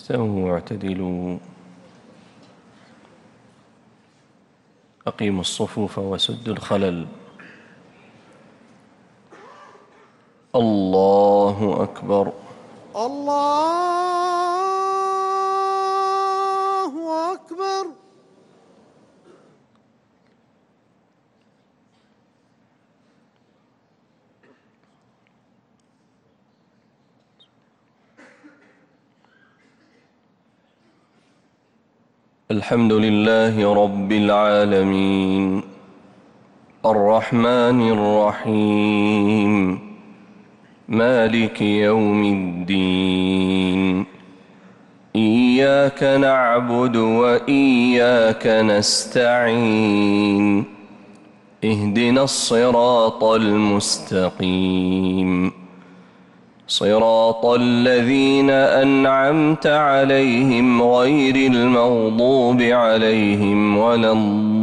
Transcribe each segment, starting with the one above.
استووا واعتدلوا. أقيموا الصفوف وسدوا الخلل. الله أكبر. الله أكبر. الحمد لله رب العالمين الرحمن الرحيم مالك يوم الدين. إياك نعبد وإياك نستعين. اهدنا الصراط المستقيم صراط الذين أنعمت عليهم غير المغضوب عليهم ولا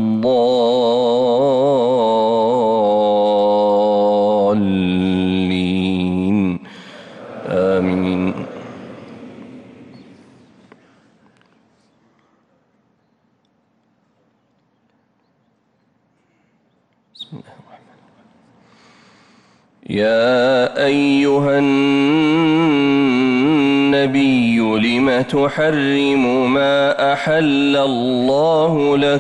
الضالين آمين. بسم الله الرحمن الرحيم. يا أيها النبي لم تحرم ما أحل الله لك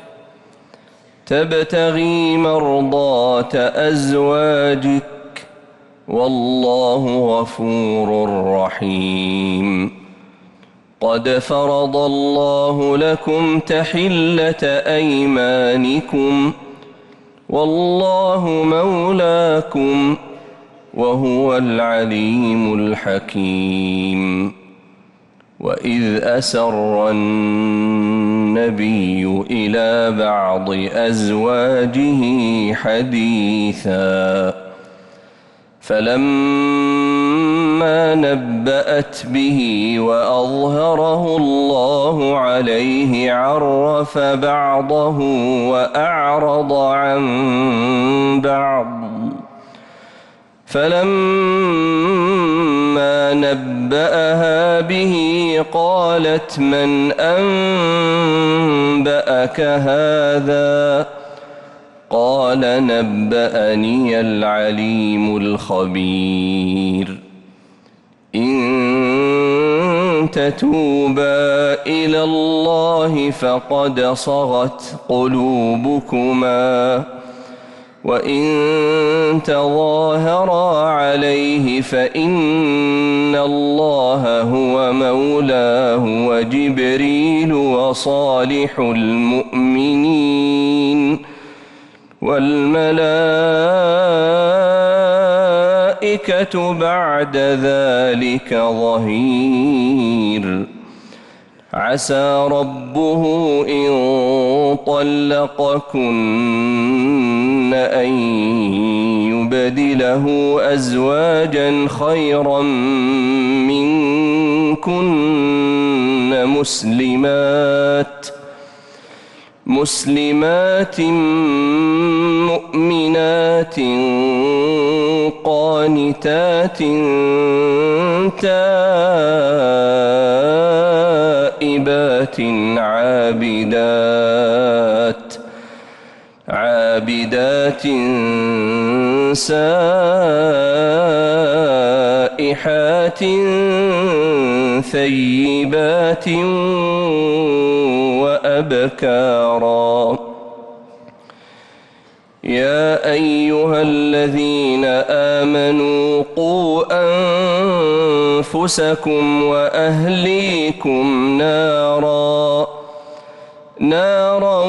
تبتغي مرضات أزواجك والله غفور رحيم. قد فرض الله لكم تحلة أيمانكم والله مولاكم وهو العليم الحكيم. وإذ أسر النبي إلى بعض أزواجه حديثا فلما نبأت به وأظهره الله عليه عرف بعضه وأعرض عن بعض. فلما نبأها به قالت من أنبأك هذا؟ قال نبأني العليم الخبير. إن تتوبا إلى الله فقد صغت قلوبكما وإن تظاهرا عليه فإن الله هو مولاه وجبريل وصالح المؤمنين والملائكة بعد ذلك ظهير. عسى ربه إن طلقكن أن يبدله أزواجا خيرا منكن مسلمات مؤمنات قانتات تائبات عابدات سائحات ثيبات وأبكارا. يا أيها الذين آمنوا قوا أنفسكم وأهليكم نارا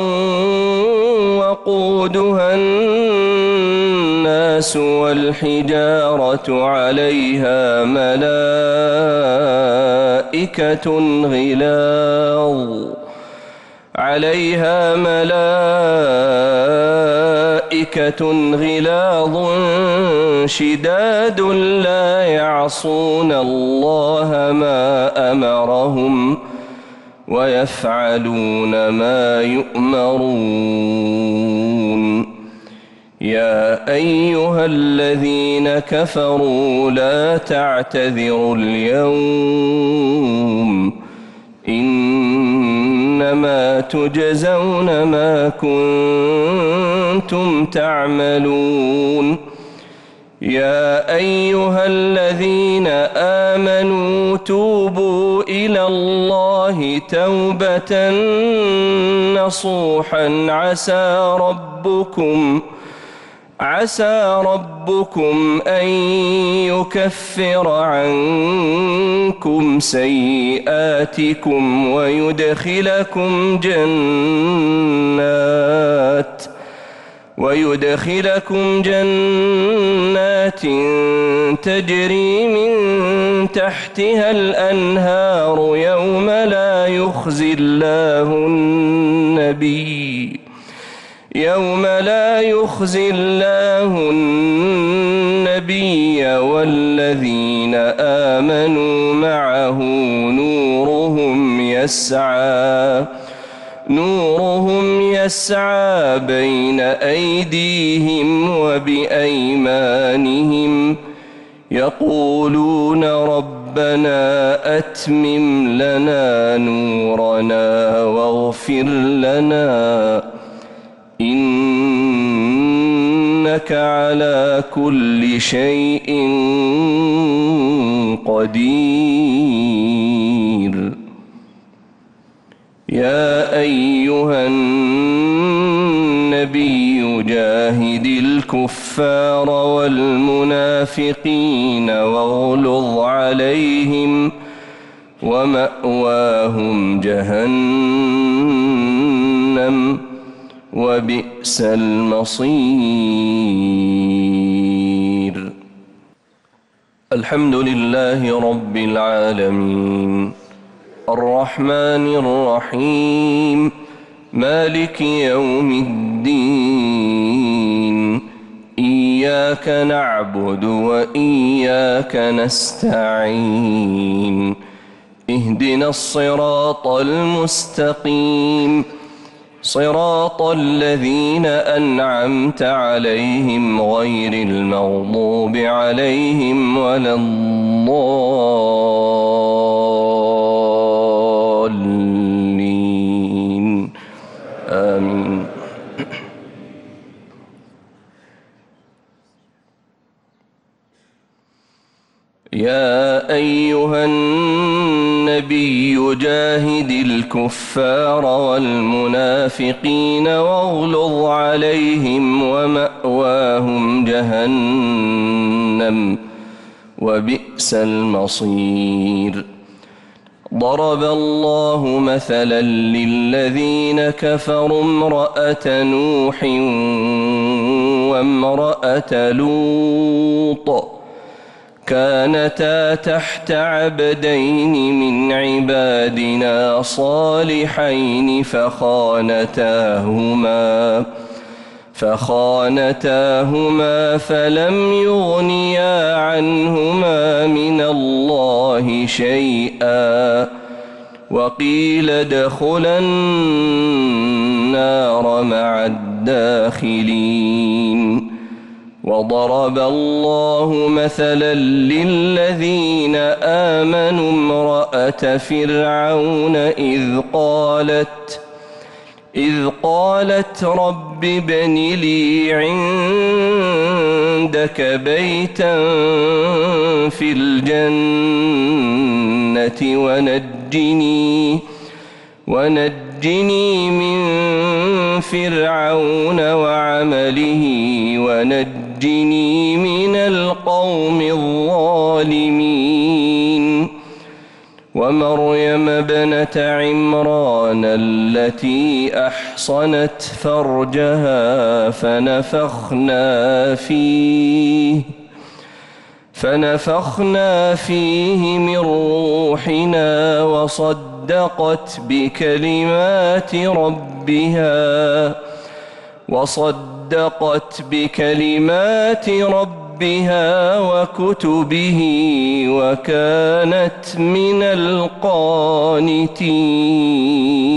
وقودها الناس والحجارة عليها ملائكة غلاظ شداد لا يعصون الله ما أمرهم ويفعلون ما يؤمرون. يا أيها الذين كفروا لا تعتذروا اليوم إنما تجزون ما كنتم تعملون يا أيها الذين آمنوا توبوا إلى الله توبة نصوحا عسى ربكم أن يكفر عنكم سيئاتكم ويدخلكم جنات تجري من تحتها الأنهار يوم لا يخزي الله النبي والذين آمنوا معه نورهم يسعى بين أيديهم وبأيمانهم يقولون ربنا أتمم لنا نورنا واغفر لنا إنك على كل شيء قدير يا أيها النبي جاهد الكفار والمنافقين واغلظ عليهم ومأواهم جهنم وبئس المصير الحمد لله رب العالمين الرحمن الرحيم مالك يوم الدين إياك نعبد وإياك نستعين اهدنا الصراط المستقيم صراط الذين أنعمت عليهم غير المغضوب عليهم ولا الضالين آمين يا أيها النبي جاهد الكفار والمنافقين واغلظ عليهم ومأواهم جهنم وبئس المصير ضرب الله مثلا للذين كفروا امرأة نوح وامرأة لوط كانتا تحت عبدين من عبادنا صالحين فخانتاهما فلم يغنيا عنهما من الله شيئا وقيل ادخلا النار مع الداخلين وضرب الله مثلا للذين آمنوا امرأة فرعون إذ قالت رب ابن لي عندك بيتا في الجنة ونجني من فرعون وعمله ونجني من القوم الظالمين ومريم ابنة عمران التي أحصنت فرجها فنفخنا فيه من روحنا وصدقت بكلمات ربها وكتبه وكانت من القانتين